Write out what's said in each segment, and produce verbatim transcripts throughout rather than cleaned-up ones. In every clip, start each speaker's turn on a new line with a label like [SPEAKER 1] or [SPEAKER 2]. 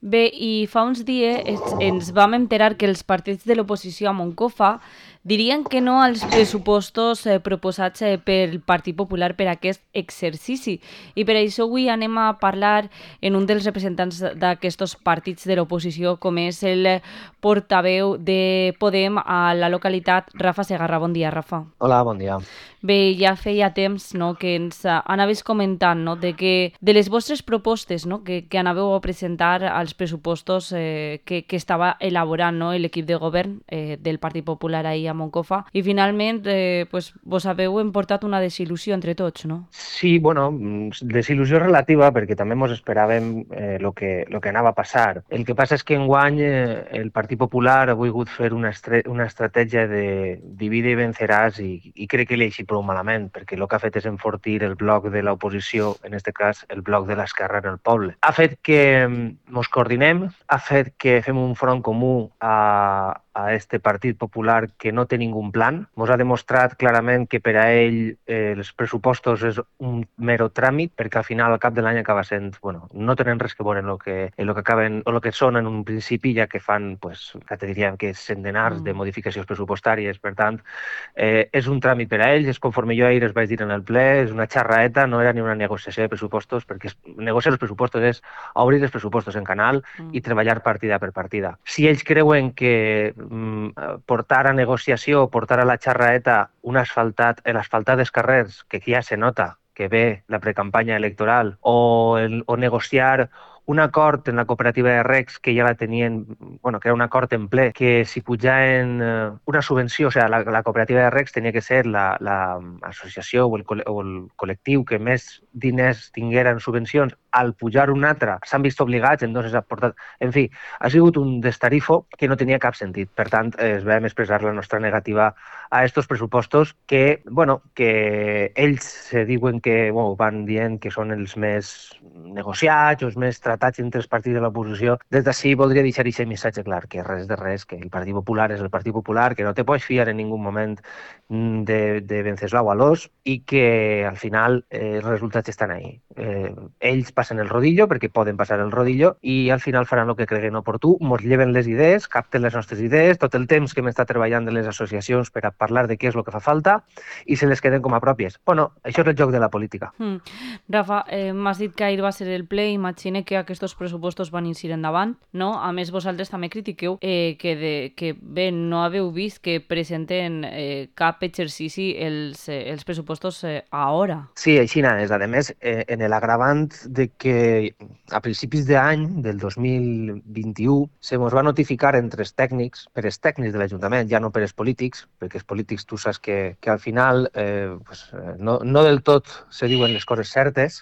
[SPEAKER 1] Bé, i fa uns dies ens, ens vam enterar que els partits de l'oposició a Moncofa dirien que no als pressupostos eh, proposats eh, pel Partit Popular per aquest exercici. I per això avui anem a parlar en un dels representants d'aquests partits de l'oposició, com és el portaveu de Podem a la localitat, Rafa Segarra. Bon dia, Rafa.
[SPEAKER 2] Hola, bon dia.
[SPEAKER 1] Bé, ja feia temps, no, que ens uh, anaves comentant, no, de que de les vostres propostes, no, que, que anàveu a presentar als pressupostos eh, que, que estava elaborant, no, l'equip de govern eh, del Partit Popular ahir a Moncofa, i finalment eh, pues, vos haveu emportat una desil·lusió entre tots, no?
[SPEAKER 2] Sí, bueno, desil·lusió relativa perquè també ens esperàvem eh, lo que, lo que anava a passar. El que passa és que enguany eh, el Partit Popular ha volgut fer una, estre una estratègia de divide i venceràs i, i crec que li ha eixit prou malament, perquè el que ha fet és enfortir el bloc de l'oposició, en aquest cas el bloc de l'esquerra en el poble. Ha fet que ens coordinem, ha fet que fem un front comú a, a este Partit Popular que no té ningú plan. Ens ha demostrat clarament que per a ell eh, els pressupostos és un mero tràmit, perquè al final, al cap de l'any, acaba sent, bueno, no tenen res que veure en el que, en lo que acaben, o el que són en un principi, ja que fan, pues, que te diríem que centenars mm. de modificacions pressupostàries. Per tant, eh, és un tràmit per a ells, és conforme jo ahir es vaig dir en el ple, és una xarraeta, no era ni una negociació de pressupostos, perquè negociar els pressupostos és obrir els pressupostos en canal mm. i treballar partida per partida. Si ells creuen que mm, portar a negociació, portar a la xarraeta un asfaltat, l'asfaltat dels carrers, que ja se nota que ve la precampanya electoral, o, el, o negociar un acord en la cooperativa de recs que ja la tenien, bueno, que era un acord en ple, que si pujaven eh, una subvenció, o sigui, la, la cooperativa de recs tenia que ser l'associació la, la o, el, o el col·lectiu que més diners tingueren subvencions, al pujar un altre s'han vist obligats, entonces ha portat... En fi, ha sigut un destarifo que no tenia cap sentit. Per tant, eh, es vam expressar la nostra negativa a estos pressupostos que, bueno, que ells se diuen que, bueno, van dient que són els més negociats o els més tratats entre els partits de l'oposició. Des d'ací voldria deixar aquest missatge clar, que res de res, que el Partit Popular és el Partit Popular, que no te pots fiar en ningú moment de, de Venceslau Alós i que al final eh, els resultats estan ahí. Eh, ells passen el rodillo perquè poden passar el rodillo i al final faran el que creguen oportú, mos lleven les idees, capten les nostres idees, tot el temps que hem estat treballant de les associacions per a parlar de què és el que fa falta i se les queden com a pròpies. Bueno, això és el joc de la política.
[SPEAKER 1] Mm. Rafa, eh, m'has dit que ahir va ser el ple, imagine que aquests pressupostos van eixir endavant, no? A més, vosaltres també critiqueu eh, que, de, que bé, no haveu vist que presenten eh, cap exercici els, eh, els pressupostos eh, a hora.
[SPEAKER 2] Sí, així és. A més, eh, en l'agravant de que a principis d'any, del dos mil vint-i-u, se ens va notificar entre els tècnics, per els tècnics de l'Ajuntament, ja no per els polítics, perquè els polítics tu saps que, que al final eh, pues, no, no del tot se diuen les coses certes,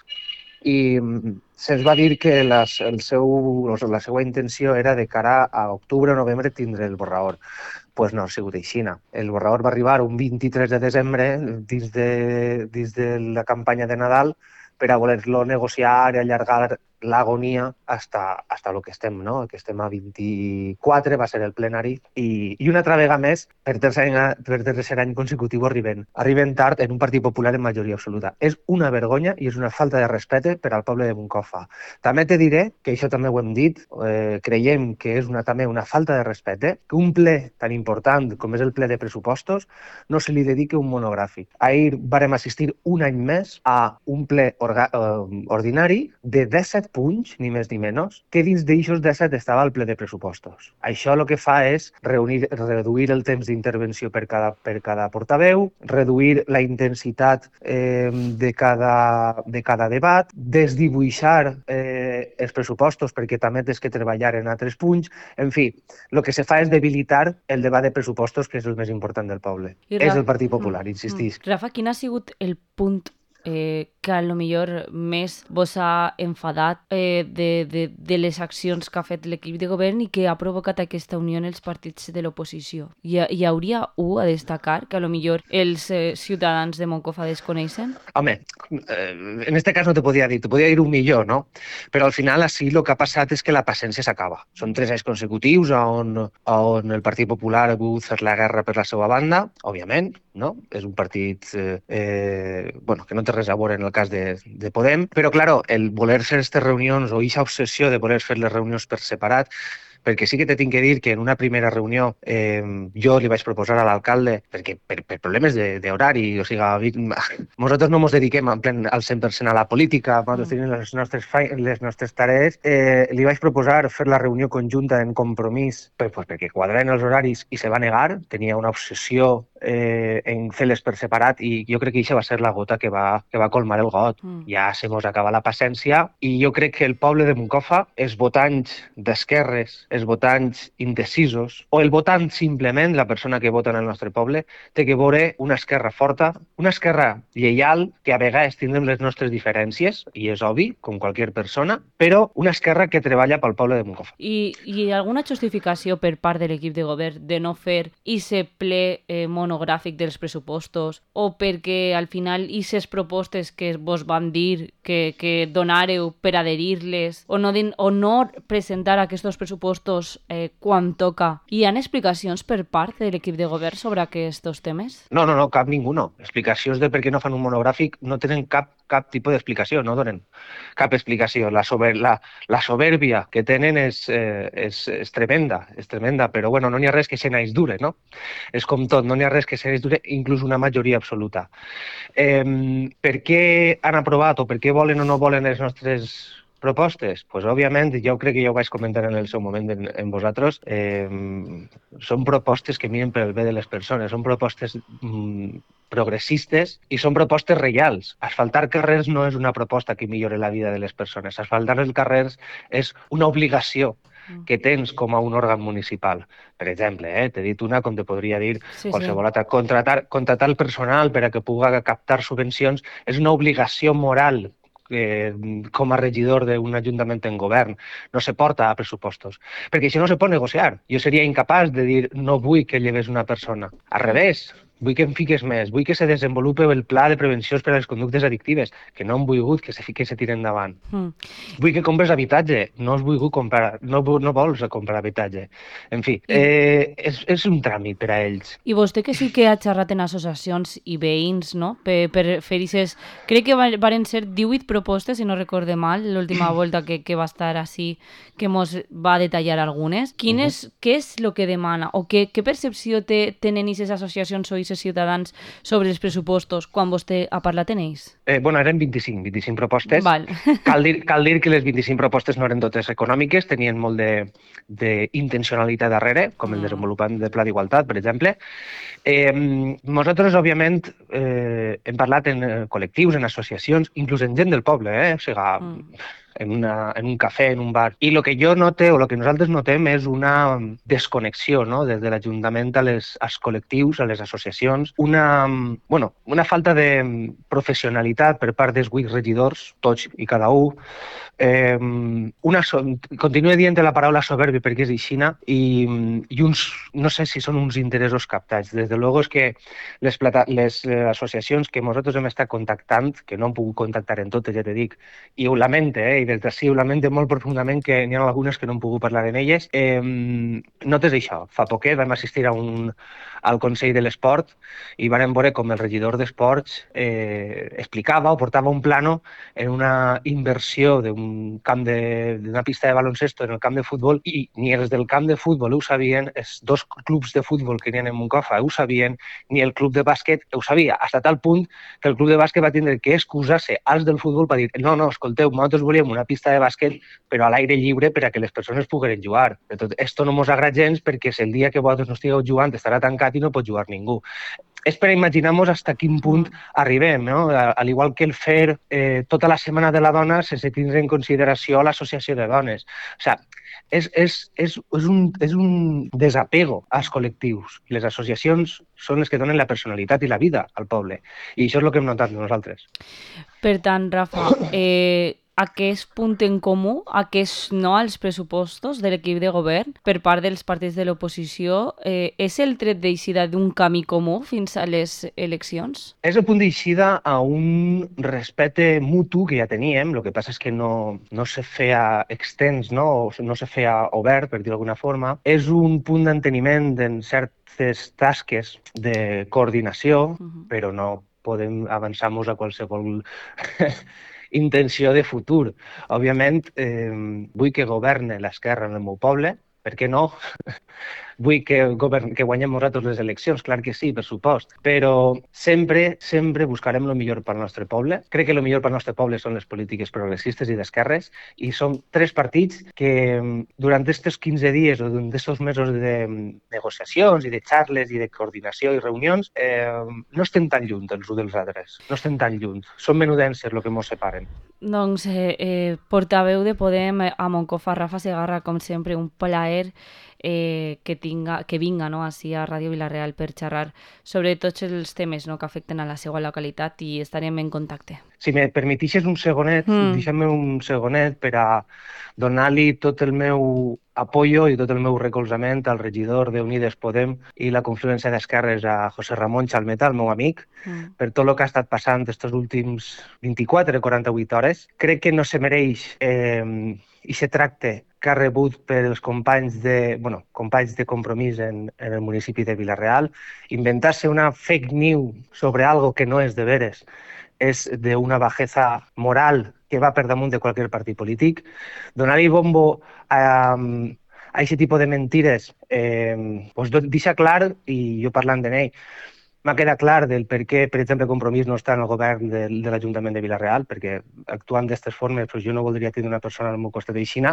[SPEAKER 2] i se'ns va dir que les, el seu, la seva intenció era de cara a octubre o novembre tindre el borrador. Pues no ha sigut així. El borrador va arribar un vint-i-tres de desembre dins de, dins de la campanya de Nadal per a voler-lo negociar i allargar l'agonia hasta, hasta lo que estem, no? Que estem a vint-i-quatre, va ser el plenari, i, i una altra vegada més, per tercer, any, per tercer any consecutiu arriben. Arriben tard en un Partit Popular en majoria absoluta. És una vergonya i és una falta de respecte per al poble de Moncofa. També te diré, que això també ho hem dit, eh, creiem que és una, també una falta de respecte, que un ple tan important com és el ple de pressupostos no se li dediqui un monogràfic. Ahir vàrem assistir un any més a un ple orga, eh, ordinari de disset punts, ni més ni menys, que dins d'eixos disset estava el ple de pressupostos. Això el que fa és reunir, reduir el temps d'intervenció per cada, per cada portaveu, reduir la intensitat eh, de, cada, de cada debat, desdibuixar eh, els pressupostos perquè també tens que treballar en altres punts. En fi, el que se fa és debilitar el debat de pressupostos, que és el més important del poble. I és el Partit Popular, mm, insistís.
[SPEAKER 1] Rafa, quin ha sigut el punt Eh, que a lo millor més vos ha enfadat eh, de, de, de les accions que ha fet l'equip de govern i que ha provocat aquesta unió en els partits de l'oposició? Hi, hi hauria un a destacar que a lo millor els eh, ciutadans de Moncofa desconeixen?
[SPEAKER 2] Home, eh, en este cas no te podia dir, te podia dir un millor, no? Però al final així el que ha passat és que la paciència s'acaba. Són tres anys consecutius on, on el Partit Popular ha volgut fer la guerra per la seva banda, òbviament, no? És un partit eh, eh, bueno, que no té res a veure en el cas de, de Podem, però, claro, el voler fer aquestes reunions o aquesta obsessió de voler fer les reunions per separat, perquè sí que te tinc que dir que en una primera reunió eh, jo li vaig proposar a l'alcalde, perquè per, per problemes d'horari, o sigui, nosaltres no ens dediquem en plen al cent per cent a la política, nosaltres tenim les nostres, les nostres tarees, eh, li vaig proposar fer la reunió conjunta en compromís pues, pues, perquè quadraren els horaris i se va negar, tenia una obsessió eh, en fer-les per separat i jo crec que això va ser la gota que va, que va colmar el got. Mm. Ja se mos acaba la paciència i jo crec que el poble de Moncofa, els votants d'esquerres, els votants indecisos o el votant simplement, la persona que vota en el nostre poble, té que veure una esquerra forta, una esquerra lleial, que a vegades tindrem les nostres diferències, i és obvi, com qualsevol persona, però una esquerra que treballa pel poble de Moncofa.
[SPEAKER 1] I, i alguna justificació per part de l'equip de govern de no fer ese ple eh, monogràfic dels pressupostos o perquè al final aquestes propostes que vos van dir que, que donareu per adherir-les o no, din, o no presentar aquests pressupostos eh, quan toca. Hi ha explicacions per part de l'equip de govern sobre aquests temes?
[SPEAKER 2] No, no, no, cap ninguno. Explicacions de per què no fan un monogràfic no tenen cap, cap tipus d'explicació, no donen cap explicació. La, sober, la, la soberbia que tenen és, eh, és, és tremenda, és tremenda, però bueno, no n'hi ha res que se n'haig dure, no? És com tot, no n'hi ha res que se n'haig dure, inclús una majoria absoluta. Eh, per què han aprovat o per què volen o no volen les nostres propostes? Pues, òbviament, jo crec que ja ho vaig comentar en el seu moment en, en vosaltres, eh, són propostes que miren pel bé de les persones, són propostes mm, progressistes i són propostes reals. Asfaltar carrers no és una proposta que millore la vida de les persones. Asfaltar els carrers és una obligació que tens com a un òrgan municipal. Per exemple, eh, t'he dit una com te podria dir sí, qualsevol sí. altra. Contratar, contratar el personal per a que pugui captar subvencions és una obligació moral eh, com a regidor d'un ajuntament en govern. No se porta a pressupostos. Perquè això no se pot negociar. Jo seria incapaç de dir no vull que lleves una persona. Al revés. Vull que em fiques més, vull que se desenvolupi el pla de prevenció per a les conductes addictives, que no han volgut que se, que se tiren endavant. Mm. Vull que compres habitatge, no has volgut comprar, no, no vols comprar habitatge. En fi, I... eh, és, és un tràmit per a ells.
[SPEAKER 1] I vostè que sí que ha xerrat en associacions i veïns, no?, per, per fer aquestes... Crec que van ser divuit propostes, si no recorde mal, l'última volta que, que va estar així, que mos va detallar algunes. Quin és, uh -huh. Què és el que demana o què, què percepció té, tenen aquestes associacions o ciutadans sobre els pressupostos quan vostè ha parlat en ells?
[SPEAKER 2] Eh, bueno, eren vint-i-cinc, vint-i-cinc propostes.
[SPEAKER 1] Val.
[SPEAKER 2] Cal dir, cal dir que les vint-i-cinc propostes no eren totes econòmiques, tenien molt d'intencionalitat darrere, com el desenvolupament del Pla d'Igualtat, per exemple. Eh, nosaltres, òbviament, eh, hem parlat en col·lectius, en associacions, inclús en gent del poble, eh? O sigui, mm. en, una, en un cafè, en un bar. I el que jo note, o el que nosaltres notem, és una desconnexió, no?, des de l'Ajuntament a les, als col·lectius, a les associacions, una, bueno, una falta de professionalitat per part dels vuit regidors, tots i cada un. Eh, una so continuo dient la paraula soberbi perquè és aixina i, i uns, no sé si són uns interessos captats. Des de luego és que les, plata les associacions que nosaltres hem estat contactant, que no hem pogut contactar en totes, ja te dic, i ho lamente, eh, i des d'ací ho lamente molt profundament, que n'hi ha algunes que no hem pogut parlar en elles. Eh, notes això, fa poquet vam assistir a un, al Consell de l'Esport i vam veure com el regidor d'Esports eh, explicava o portava un plano en una inversió d'un camp d'una pista de baloncesto en el camp de futbol i ni els del camp de futbol ho sabien, els dos clubs de futbol que n'hi ha en Moncofa ho sabien, ni el club de bàsquet ho sabia, fins a tal punt que el club de bàsquet va tindre que excusar-se als del futbol per dir no, no, escolteu, nosaltres volíem una pista de bàsquet però a l'aire lliure per a que les persones pogueren jugar. De tot, esto no mos agrada gens perquè si el dia que vosaltres no estigueu jugant estarà tancat i no pot jugar ningú. És per imaginar-nos fins a quin punt arribem, no? Al igual que el fer eh, tota la setmana de la dona sense tindre en consideració l'associació de dones. O sigui, és, és, és, és, un, és un desapego als col·lectius. Les associacions són les que donen la personalitat i la vida al poble. I això és el que hem notat nosaltres.
[SPEAKER 1] Per tant, Rafa, eh, aquest punt en comú, aquest no als pressupostos de l'equip de govern per part dels partits de l'oposició, eh, és el tret d'eixida d'un camí comú fins a les eleccions?
[SPEAKER 2] És el punt d'eixida a un respecte mutu que ja teníem, el que passa és que no, no se feia extens, no? no se feia obert, per dir d'alguna forma. És un punt d'enteniment en certes tasques de coordinació, uh-huh. però no podem avançar-nos a qualsevol intenció de futur. Òbviament, eh, vull que governe l'esquerra en el meu poble, per què no? Vull que, govern, que guanyem nosaltres les eleccions, clar que sí, per supost, però sempre, sempre buscarem el millor pel nostre poble. Crec que el millor pel nostre poble són les polítiques progressistes i d'esquerres, i som tres partits que durant aquests quinze dies o durant aquests mesos de negociacions i de xarles i de coordinació i reunions eh, no estem tan lluny els uns dels altres, no estem tan lluny. Són menudències el que ens separen.
[SPEAKER 1] Doncs, eh, eh, portaveu de Podem a Moncofa, Rafa Segarra, com sempre, un plaer eh, que, tinga, que vinga no, així a Ràdio Vila-real per xerrar sobre tots els temes no, que afecten a la seva localitat, i estarem en contacte.
[SPEAKER 2] Si me permetixes un segonet, mm. deixa'm un segonet per a donar-li tot el meu apoyo i tot el meu recolzament al regidor d'Unides Podem i la confluència d'esquerres a José Ramón Chalmeta, el meu amic, mm. per tot el que ha estat passant aquests últims vint-i-quatre o quaranta-vuit hores. Crec que no se mereix eh, i se tracte que ha rebut per els companys de, bueno, companys de compromís en, en el municipi de Vila-real. Inventar-se una fake news sobre algo que no és de veres és d'una bajeza moral que va per damunt de qualsevol partit polític. Donar-hi bombo a, a aquest tipus de mentires eh, pues deixa clar, i jo parlant de n'ell, m'ha quedat clar del per què, per exemple, Compromís no està en el govern de, de l'Ajuntament de Vila-real, perquè actuant d'aquestes formes pues, jo no voldria tenir una persona al meu costat d'Eixina,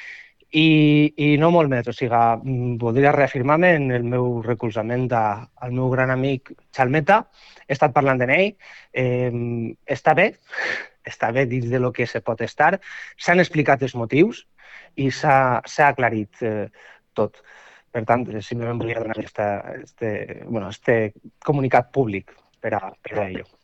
[SPEAKER 2] I, i no molt més. O sigui, voldria reafirmar-me en el meu recolzament a, al meu gran amic Chalmeta. He estat parlant de ell. Eh, està bé, està bé dins de lo que se pot estar. S'han explicat els motius i s'ha aclarit eh, tot. Per tant, simplement volia donar este, este, bueno, este comunicat públic per a, per a ello.